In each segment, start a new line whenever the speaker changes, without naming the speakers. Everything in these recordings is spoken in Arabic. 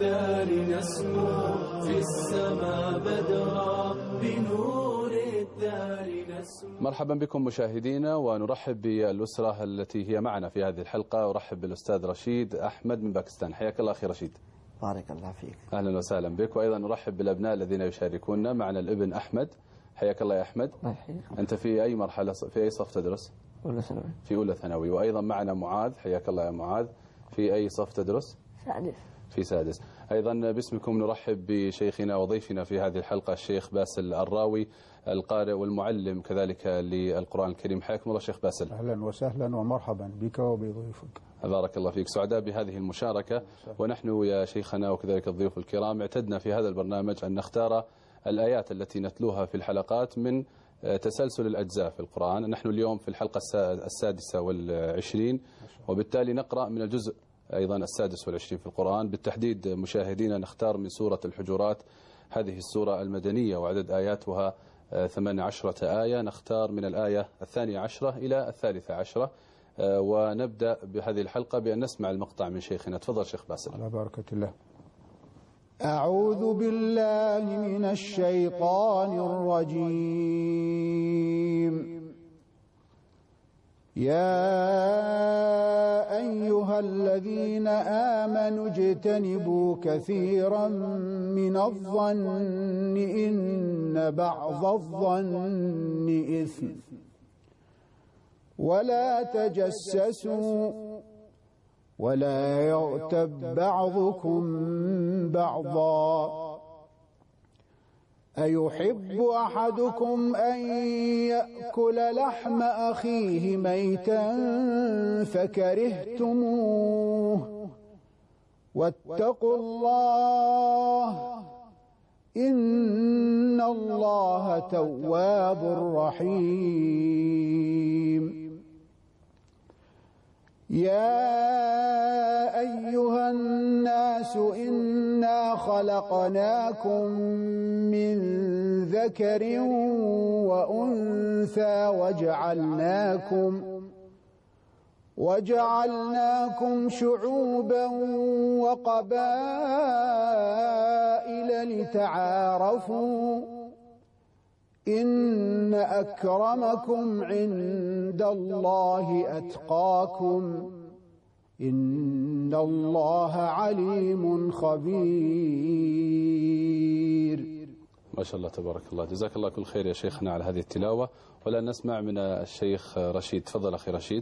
الدار نسمو في السماء بدرا بنور الدار نسمو.
مرحبا بكم مشاهدينا، ونرحب بالأسرة التي هي معنا في هذه الحلقة. أرحب بالأستاذ رشيد أحمد من باكستان. حياك الله أخي رشيد.
بارك الله فيك.
أهلا وسهلا بك. وأيضا نرحب بالأبناء الذين يشاركوننا. معنا الابن أحمد. حياك الله يا أحمد. أنت في أي مرحلة، في أي صف تدرس؟
أولى ثانوي.
في أولى ثانوي. وأيضا معنا معاذ. حياك الله يا معاذ. في أي صف تدرس؟
سادس.
في سادس. أيضا باسمكم نرحب بشيخنا وضيفنا في هذه الحلقة الشيخ باسل الراوي، القارئ والمعلم كذلك للقرآن الكريم. حياكم الله شيخ باسل.
أهلا وسهلا ومرحبا بك وبضيوفك.
بارك الله فيك. سعداء بهذه المشاركة. ونحن يا شيخنا وكذلك الضيوف الكرام اعتدنا في هذا البرنامج أن نختار الآيات التي نتلوها في الحلقات من تسلسل الأجزاء في القرآن. نحن اليوم في الحلقة 26، وبالتالي نقرأ من الجزء أيضا 26 في القرآن. بالتحديد مشاهدينا نختار من سورة الحجرات، هذه السورة المدنية وعدد آياتها 18 آية. نختار من الآية 12 إلى 13. ونبدأ بهذه الحلقة بأن نسمع المقطع من شيخنا. تفضل شيخ باسل.
على بركة الله. أعوذ بالله من الشيطان الرجيم. يا أيها الذين آمنوا اجتنبوا كثيرا من الظن إن بعض الظن إثم ولا تجسسوا ولا يغتب بعضكم بعضا أيحب أحدكم أن يأكل لحم أخيه ميتا فكرهتموه واتقوا الله إن الله تواب رحيم. يا أيها الناس إنا خلقناكم من ذكر وأنثى وجعلناكم شعوبا وقبائل لتعارفوا إن أكرمكم عند الله أتقاكم إن الله عليم خبير.
ما شاء الله تبارك الله. جزاك الله كل خير يا شيخنا على هذه التلاوة. ولا نسمع من الشيخ رشيد. تفضل أخي رشيد.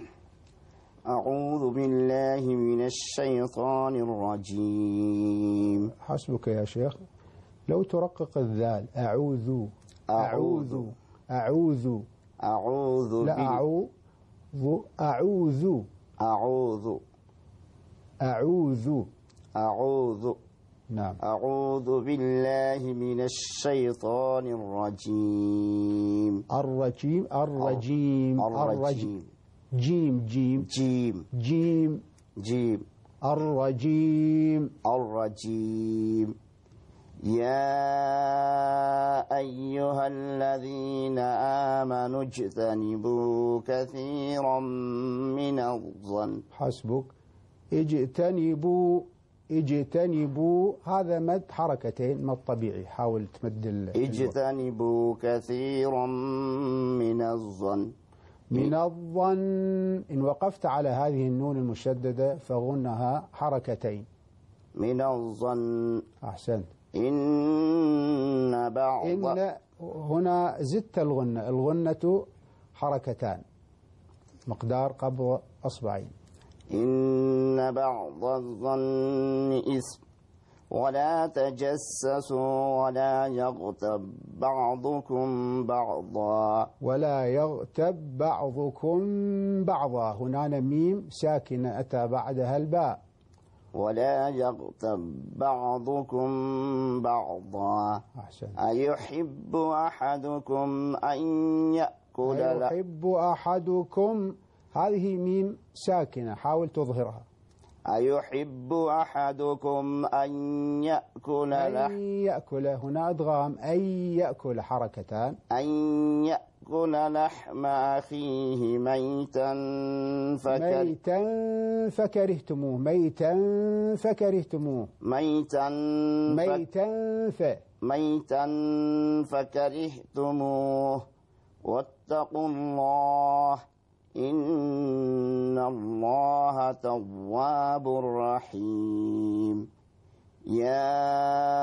أعوذ بالله من الشيطان الرجيم.
حسبك يا شيخ. لو ترقق الذال. أعوذ أعوذ أعوذ
أعوذ
لا أعوذ أعوذ
أعوذ
أعوذ
أعوذ
نعم.
أعوذ بالله من الشيطان الرجيم.
الرجيم الرجيم
الرجيم
جيم جيم
جيم
جيم
جيم
الرجيم
الرجيم. يا أيها الذين آمنوا اجتنبوا كثيرا من الظن.
حسبك. اجتنبوا هذا مد حركتين، مد طبيعي. حاول تمد
اجتنبوا كثيرا من الظن.
من الظن إن وقفت على هذه النون المشددة فغنها حركتين.
من الظن.
أحسنت.
إن بعض
هنا زدت الغنة حركتان مقدار قبض أصبعين.
إن بعض الظن إثم ولا تجسسوا ولا يغتب بعضكم بعضا.
ولا يغتب بعضكم بعضا. هنا ميم ساكنة أتى بعدها الباء.
ولا يغتب بعضكم بعضا.
أحسن.
أيحب أحدكم أن يأكل
أيحب أحدكم. هذه ميم ساكنة حاول تظهرها.
أيحب أحدكم أن يأكل
أن يأكل. هنا أدغام. أن يأكل حركتان.
أن يأكل لحم أخيه ميتا
فكرهتموه ميتا
فكرهتموه واتقوا الله إن الله تواب رحيم يا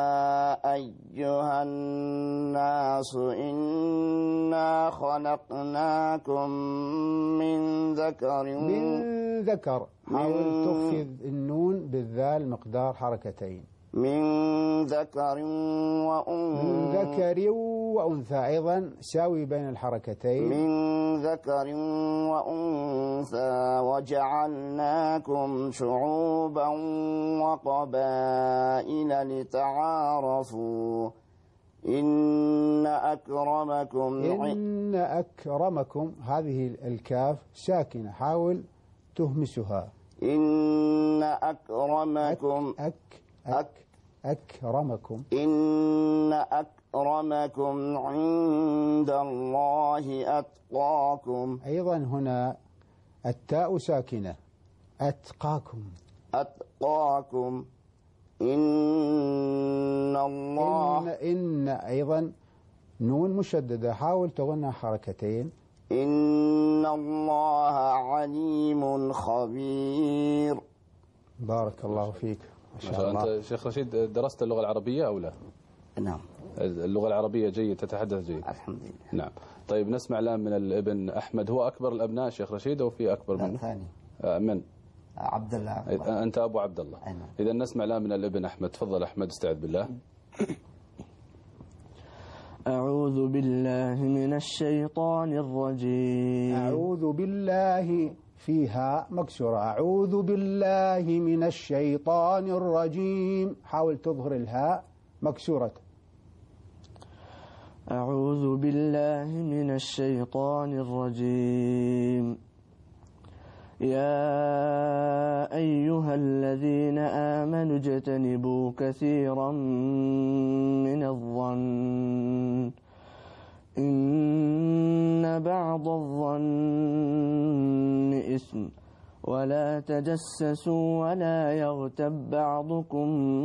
أيها الناس إنا خلقناكم من ذكر
حاول تخفض النون بالذال مقدار حركتين
من ذكر
وأنثى أيضا ساوي بين الحركتين
من ذكر وأنثى وجعلناكم شعوبا وقبائل لتعارفوا إن أكرمكم هذه الكاف ساكنة حاول تهمسها إن أكرمكم إن أكرمكم عند الله أتقاكم
أيضا هنا التاء ساكنة أتقاكم
إن الله
إن أيضا نون مشددة حاول تغنى حركتين
إن الله عليم خبير.
بارك الله فيك.
ما شاء الله. أنت شيخ رشيد درست اللغة العربية أو لا؟
نعم.
اللغة العربية جيد، تتحدث جيد؟
الحمد لله.
نعم. طيب نسمع الآن من الابن أحمد، هو أكبر الأبناء شيخ رشيد أو في أكبر منه؟
ثاني.
من؟
عبد الله.
أنت أبو عبد الله.
نعم.
إذا نسمع الآن من الابن أحمد. تفضل أحمد، استعد بالله.
أعوذ بالله من الشيطان الرجيم.
أعوذ بالله فيها مكسورة. أعوذ بالله من الشيطان الرجيم. حاول تظهر الهاء مكسورة.
أعوذ بالله من الشيطان الرجيم. يا أيها الذين آمنوا اجتنبوا كثيرا من الظن إن بعض الظن إثم ولا تجسسوا ولا يغتب بعضكم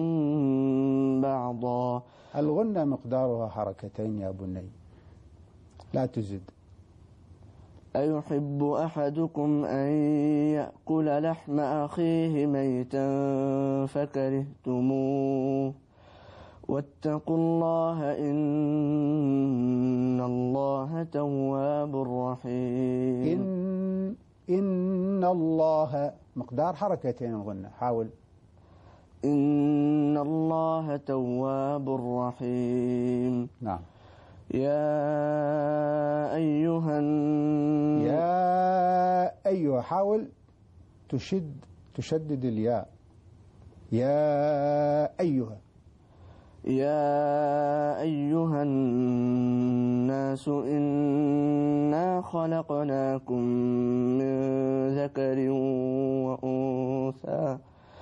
بعضا.
الغنة مقدارها حركتين يا بني، لا تزد.
أيحب أحدكم أن يأكل لحم أخيه ميتا فكرهتموه واتقوا الله إن الله تواب رحيم.
إن الله مقدار حركتين الغنة، حاول.
إن الله تواب رحيم.
نعم.
يا أيها
حاول تشدد الياء. يا أيها الناس إنا خلقناكم من ذكر وأنثى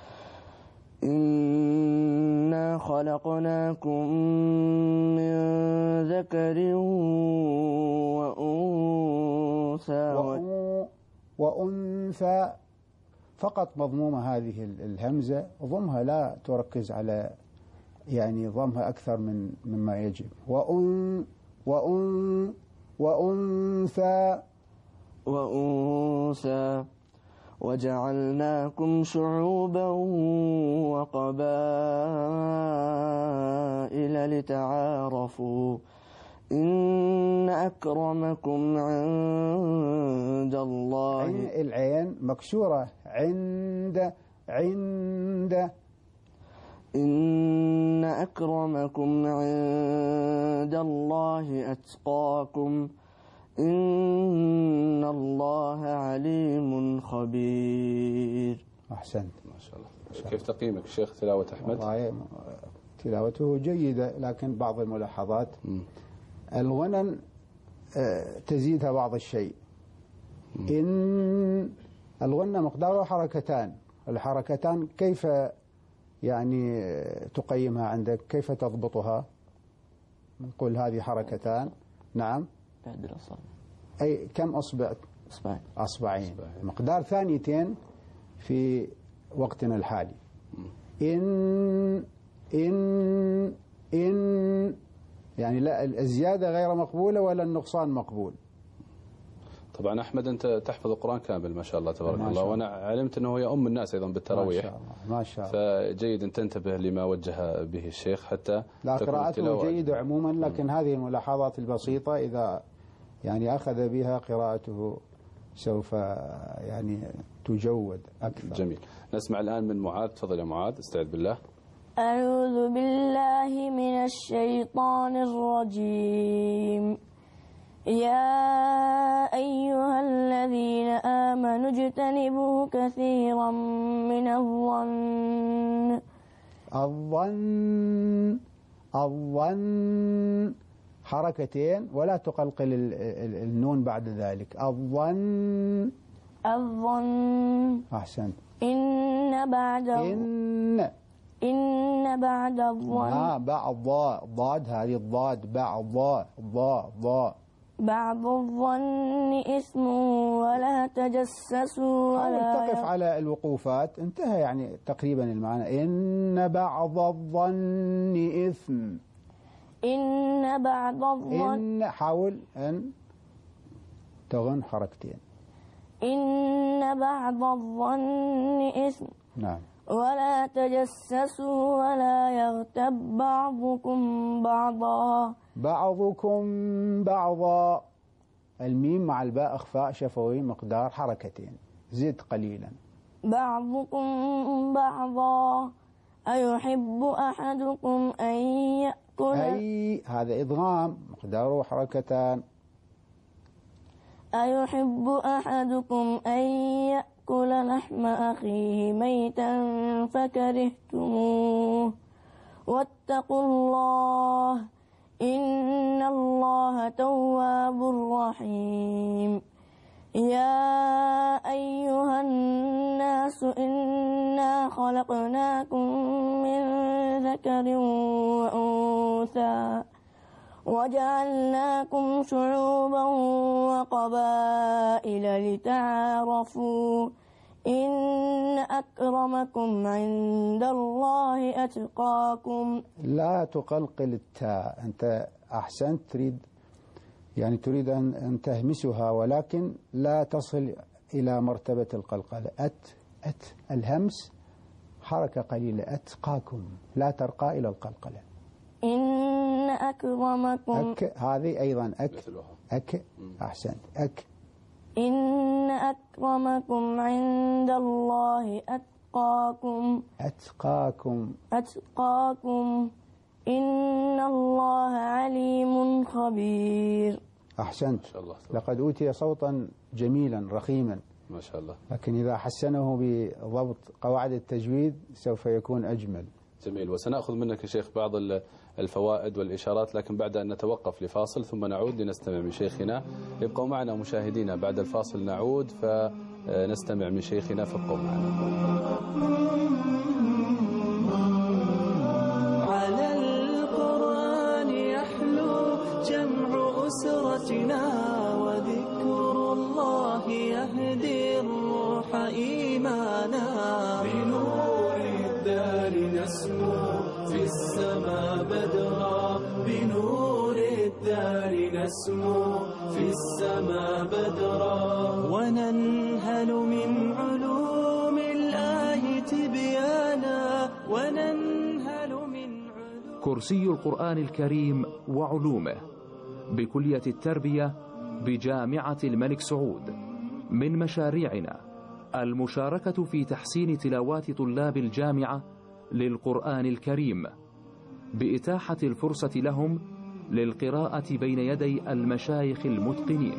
وأنثى فقط مضمومة هذه الهمزة، ضمها لا تركز على يعني ضمها أكثر مما يجب. وأنثى
وجعلناكم شعوبا وقبائل لتعارفوا إن أكرمكم عند الله.
العين مكسورة. عند
إن أكرمكم عند الله أتقاكم إن الله عليم خبير.
أحسنت.
ما شاء الله. كيف تقييمك الشيخ تلاوة أحمد؟
تلاوته جيدة، لكن بعض الملاحظات الغنن تزيدها بعض الشيء. إن الغنة مقدارها حركتان، الحركتان كيف يعني تقيمها عندك؟ كيف تضبطها؟ نقول هذه حركتان. نعم.
بعد الأصابع.
أي كم أصبع؟ أصبعين. مقدار ثانيتين في وقتنا الحالي. إن يعني لا الزيادة غير مقبولة ولا النقصان مقبول.
طبعا أحمد أنت تحفظ القرآن كامل ما شاء الله تبارك الله، وأنا علمت أنه هي أم الناس أيضا بالتراويح.
ما شاء الله ما شاء الله.
فجيد أن تنتبه لما وجه به الشيخ حتى
لا قراءته جيدة عموما، لكن هذه الملاحظات البسيطة إذا يعني أخذ بها قراءته سوف يعني تجود أكثر.
جميل. نسمع الآن من معاذ. تفضل يا معاذ، استعذ بالله.
أعوذ بالله من الشيطان الرجيم. يا أيها الذين آمنوا اجتنبوا كثيرا من
الظن حركتين ولا تقلقل النون بعد ذلك. الظن أحسنت.
إن بعد الظن
بعض ضاد هذه الضاد
بعض الظن إثم ولا تجسسوا ولا
تقف على الوقوفات. انتهى يعني تقريبا المعنى. إن بعض الظن إثم.
إن بعض الظن
حاول أن تغن حركتين.
إن بعض الظن إثم.
نعم.
ولا تجسسوا ولا يغتب بعضكم بعضا. الميم مع الباء إخفاء شفوي مقدار حركتين. زد قليلا. بعضكم بعضا. أيحب أحدكم أن يأكل.
هذا إدغام مقداره حركتان.
أيحب أحدكم أن يأكل لحم أخيه ميتا فكرهتموه واتقوا الله إن الله تواب رحيم. يا أيها الناس إنا خلقناكم من ذكر وأنثى وجعلناكم شعوبا وقبائل لتعارفوا إن أكرمكم عند الله أتقاكم.
لا تقلقل التاء. أنت أحسنت تريد أن تهمسها ولكن لا تصل إلى مرتبة القلقلة. الهمس حركة قليلة. أتقاكم لا ترقى إلى القلقلة.
إن أكرمكم
هذه أيضا أحسنت.
إن أكرمكم عند الله أتقاكم إن الله عليم خبير.
أحسنت. لقد أوتي صوتا جميلا رخيما
ما شاء الله،
لكن إذا حسنه بضبط قواعد التجويد سوف يكون أجمل.
جميل. وسنأخذ منك يا شيخ بعض الفوائد والإشارات، لكن بعد أن نتوقف لفاصل ثم نعود لنستمع من شيخنا. ابقوا معنا مشاهدينا، بعد الفاصل نعود فنستمع من شيخنا، فابقوا معنا.
على القرآن يحلو جمع أسرتنا وذكر الله يهدي الروح إيمانا. بنور الدار نسمو في السماء بدرا. بنور الدار نسمو في السماء بدرا. وننهل من علوم الله تبيانا.
كرسي القرآن الكريم وعلومه بكلية التربية بجامعة الملك سعود. من مشاريعنا المشاركة في تحسين تلاوات طلاب الجامعة للقرآن الكريم بإتاحة الفرصة لهم للقراءة بين يدي المشايخ المتقنين.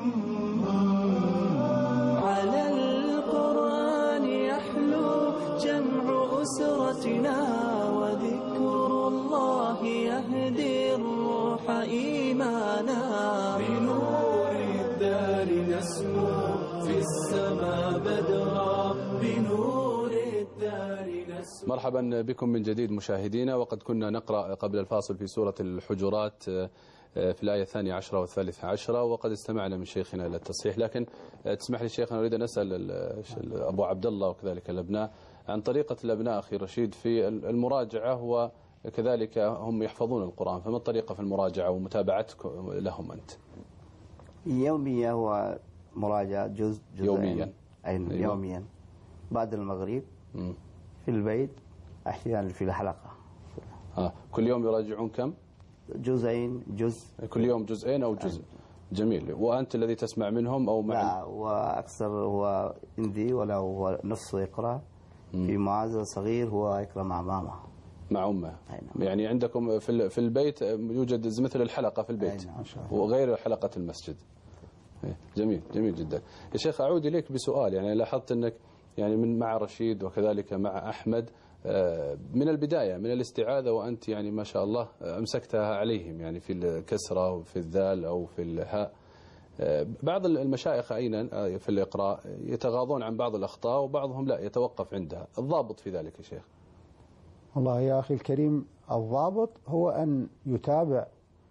على القرآن يحلو جمع أسرتنا وذكر الله يهدي الروح إيمانا. بنور الدار نسمو في السماء بدرا. بنور الدار نسمو.
مرحبا بكم من جديد مشاهدينا. وقد كنا نقرأ قبل الفاصل في سورة الحجرات في الآية 12 و13، وقد استمعنا من شيخنا إلى التصحيح، لكن تسمح لي شيخنا أريد أن أسأل أبو عبد الله وكذلك الأبناء عن طريقة الأبناء أخي رشيد في المراجعة، وكذلك هم يحفظون القرآن، فما الطريقة في المراجعة ومتابعتك لهم أنت؟
يوميا هو مراجعة جزء
يوميا.
أيوة. يوميا بعد المغرب في البيت، أحيانا في الحلقة.
كل يوم يراجعون كم؟
جزء.
كل يوم جزئين أو جزء. جميل. وأنت الذي تسمع منهم أو مع؟
لا، وأكثر هو عندي، ولا هو نفسه يقرأ. في معاذ صغير هو يقرأ مع ماما،
مع أمه. يعني عندكم في البيت يوجد مثل الحلقة في البيت وغير حلقة المسجد. جميل، جميل جدا. يا شيخ أعود إليك بسؤال. يعني لاحظت أنك يعني مع رشيد وكذلك مع أحمد من البداية، من الاستعاذة، وأنت يعني ما شاء الله أمسكتها عليهم، يعني في الكسرة وفي الذال أو في الهاء. بعض المشايخ أيضا في الإقراء يتغاضون عن بعض الأخطاء، وبعضهم لا يتوقف عندها. الضابط في ذلك يا شيخ؟
والله يا أخي الكريم، الضابط هو أن يتابع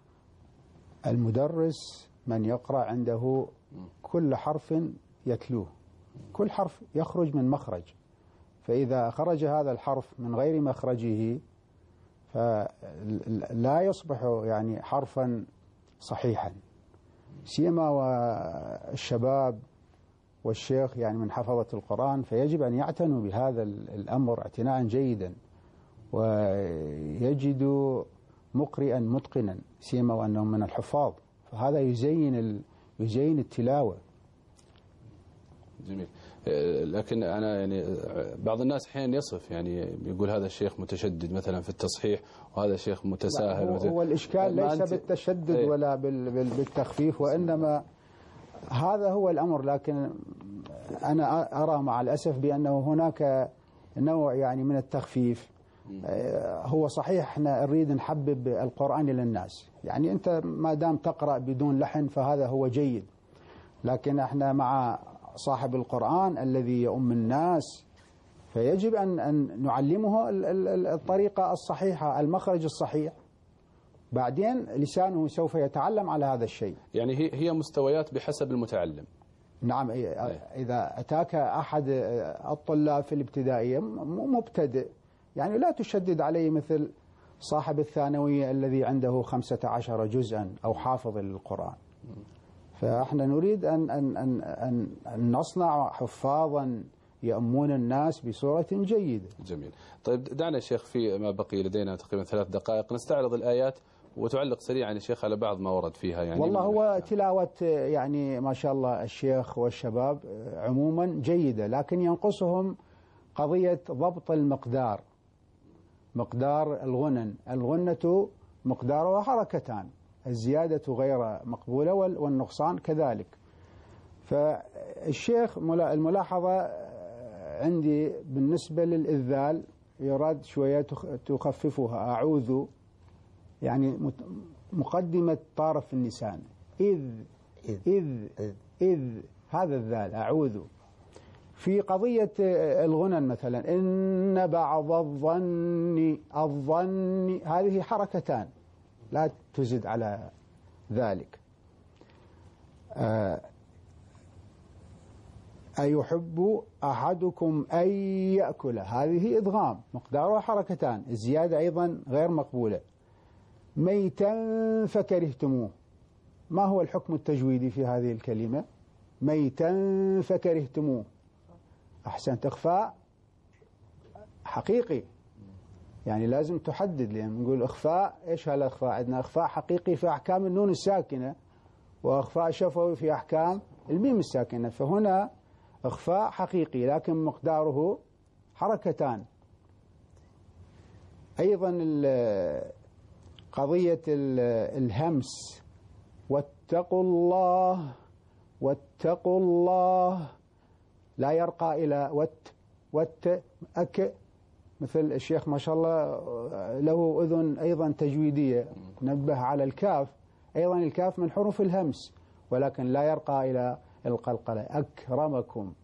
المدرس من يقرأ عنده كل حرف يتلوه، كل حرف يخرج من مخرج، فإذا خرج هذا الحرف من غير مخرجه فلا يصبح يعني حرفا صحيحا. سيما والشباب والشيخ يعني من حفظة القرآن، فيجب أن يعتنوا بهذا الأمر اعتناء جيدا، ويجدوا مقرئا متقنا، سيما وأنهم من الحفاظ، فهذا يزين التلاوة.
جميل. لكن أنا يعني بعض الناس أحيانا يصف، يعني يقول هذا الشيخ متشدد مثلا في التصحيح، وهذا الشيخ متساهل.
هو الإشكال ليس بالتشدد ولا بالتخفيف، وإنما هذا هو الأمر. لكن أنا أرى مع الأسف بأنه هناك نوع يعني من التخفيف. هو صحيح احنا نريد نحبب القرآن إلى الناس، يعني أنت ما دام تقرأ بدون لحن فهذا هو جيد، لكن احنا مع صاحب القرآن الذي يؤم الناس، فيجب أن نعلمه الطريقة الصحيحة، المخرج الصحيح، بعدين لسانه سوف يتعلم على هذا الشيء.
يعني هي مستويات بحسب المتعلم.
نعم. إذا أتاك أحد الطلاب في الابتدائية مبتدئ، يعني لا تشدد عليه مثل صاحب الثانوية الذي عنده 15 جزءا أو حافظ للقرآن. فاحنا نريد أن نصنع حفاظا يأمون الناس بصورة جيدة.
جميل. طيب دعنا شيخ في ما بقي لدينا تقريبا 3 دقائق نستعرض الآيات وتعلق سريعا يا شيخ على بعض ما ورد فيها. يعني
والله هو تلاوة يعني ما شاء الله الشيخ والشباب عموما جيدة، لكن ينقصهم قضية ضبط المقدار، مقدار الغنن. الغنة مقدارها حركتان، الزيادة غير مقبولة والنقصان كذلك. فالشيخ الملاحظة عندي بالنسبة للإذال يراد شوية تخففها، أعوذ، يعني مقدمة طرف اللسان، إذ هذا الذال أعوذ. في قضية الغنن مثلا إن بعض الظن هذه حركتان لا تزد على ذلك. أيحب أحدكم أن يأكل، هذه إدغام مقدارها حركتان، الزيادة أيضا غير مقبولة. ميتا فكرهتموه، ما هو الحكم التجويدي في هذه الكلمة؟ ميتا فكرهتموه، أحسنت، إخفاء حقيقي، يعني لازم تحدد، لأن نقول إخفاء، إيش هالإخفاء؟ عندنا إخفاء حقيقي في أحكام النون الساكنة، وإخفاء شفوي في أحكام الميم الساكنة، فهنا إخفاء حقيقي لكن مقداره حركتان. أيضا قضية الهمس، واتقوا الله لا يرقى إلى أك، مثل الشيخ ما شاء الله له أذن أيضا تجويدية، نبه على الكاف، أيضا الكاف من حروف الهمس ولكن لا يرقى إلى القلقلة. أكرمكم.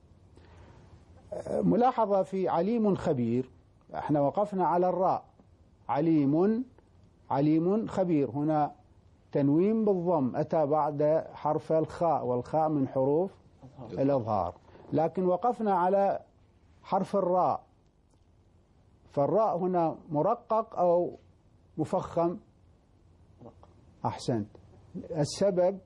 ملاحظة في عليم خبير، احنا وقفنا على الراء، عليم خبير، هنا تنوين بالضم أتى بعد حرف الخاء، والخاء من حروف الإظهار، لكن وقفنا على حرف الراء، فالراء هنا مرقق أو مفخم؟ أحسنت. السبب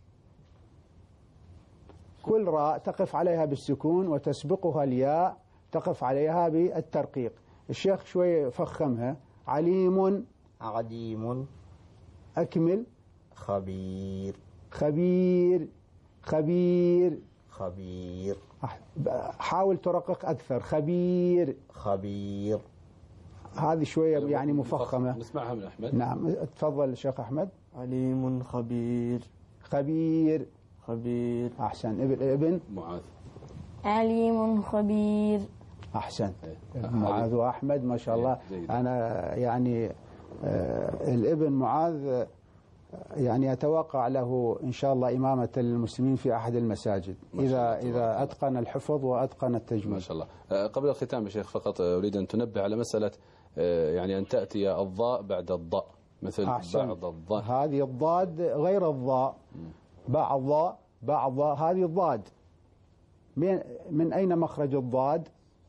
كل راء تقف عليها بالسكون وتسبقها الياء تقف عليها بالترقيق. الشيخ شوي فخمها. عليم،
عليم،
أكمل.
خبير،
خبير، خبير،
خبير،
حاول ترقق أكثر. خبير،
خبير،
هذه شوية يعني مفخمة.
نسمعها من أحمد.
نعم، تفضل الشيخ أحمد.
عليم خبير،
خبير،
خبير.
أحسن. ابن
معاذ.
عليم خبير.
أحسن. معاذ وأحمد ما شاء الله. أنا يعني الابن معاذ يعني أتوقع له إن شاء الله إمامة المسلمين في أحد المساجد إذا أتقن الحفظ وأتقن التجويد.
ما شاء الله. قبل الختام يا شيخ فقط أريد أن تنبه على مسألة يعني أن تأتي الضاء بعد الضاء مثل
أحسن.
بعض الضاء.
هذه الضاد غير الضاء. بعض، بعض، هذه الضاد. من أين مخرج الضاد؟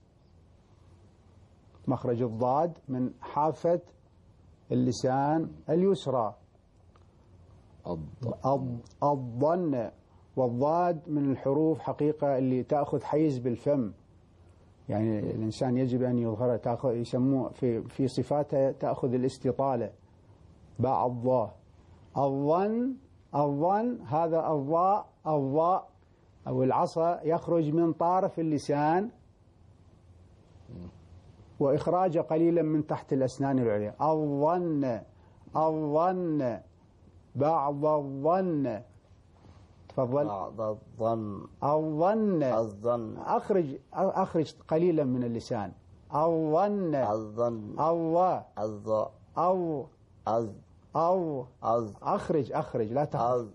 مخرج الضاد من حافة اللسان اليسرى. الضن، والضاد من الحروف حقيقة اللي تأخذ حيز بالفم، يعني الإنسان يجب أن يظهر، تأخذ يسموه في صفاتها تأخذ الاستطالة. بعض. الظن هذا الضاء أو العصا يخرج من طرف اللسان وإخراجه قليلا من تحت الأسنان العليا. الظن، بعض الظن. تفضل.
بعض الظن،
الظن، أخرج قليلا من اللسان. الظن، الله، أخرج لا تخرج.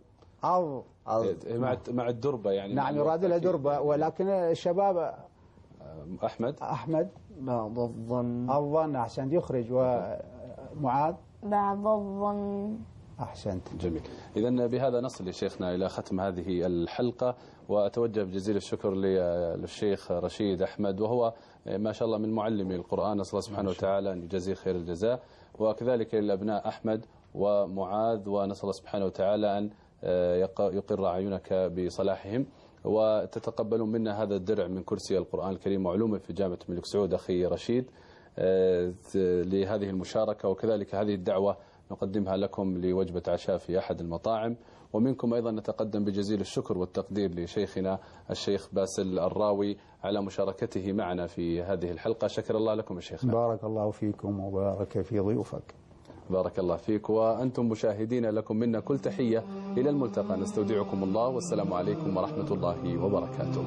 مع الدربة يعني.
نعم، يراد لها دربة، ولكن الشباب أحمد
بعض الظن.
أحسنت، يخرج. ومعاذ
بعض الظن.
أحسنت.
جميل. إذن بهذا نصل لشيخنا إلى ختم هذه الحلقة، وأتوجه بجزيل الشكر للشيخ رشيد أحمد، وهو ما شاء الله من معلمي القرآن، نسأل الله سبحانه وتعالى أن يجزيه خير الجزاء، وكذلك للأبناء أحمد ومعاذ، ونسأل الله سبحانه وتعالى أن يقر أعينك بصلاحهم، وتتقبلون منا هذا الدرع من كرسي القرآن الكريم وعلومه في جامعة الملك سعود أخي رشيد لهذه المشاركة، وكذلك هذه الدعوة نقدمها لكم لوجبة عشاء في أحد المطاعم. ومنكم أيضا نتقدم بجزيل الشكر والتقدير لشيخنا الشيخ باسل الراوي على مشاركته معنا في هذه الحلقة. شكر الله لكم يا شيخنا.
بارك الله فيكم وبارك في ضيوفك.
بارك الله فيك. وأنتم مشاهدين لكم منا كل تحية، إلى الملتقى، نستودعكم الله، والسلام عليكم ورحمة الله وبركاته.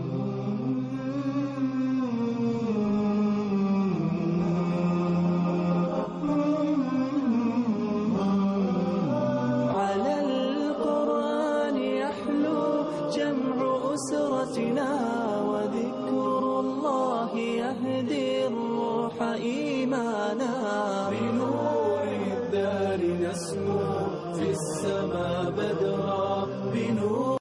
على القرآن يحلو جمع أسرتنا، وذكر الله يهدي الروح إيمانا. بنور الدار نسمو في السماء بدرا، بنور